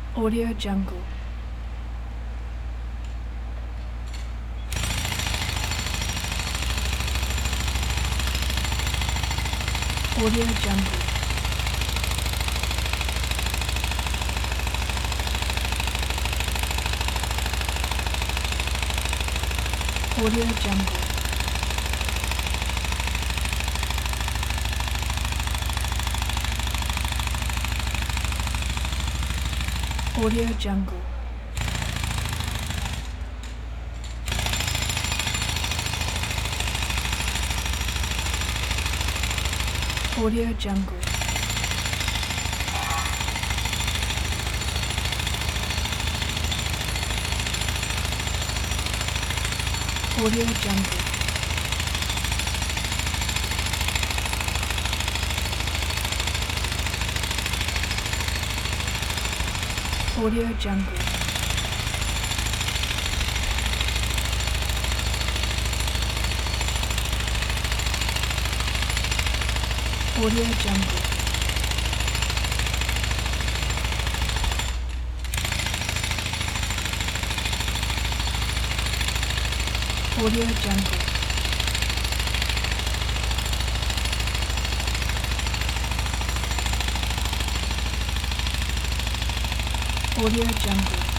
Audio Jungle. Audio Jungle. Audio Jungle. Audio Jungle. Audio Jungle. Audio Jungle. Audio Jungle. Audio Jungle. Audio Jungle. Audio Jungle.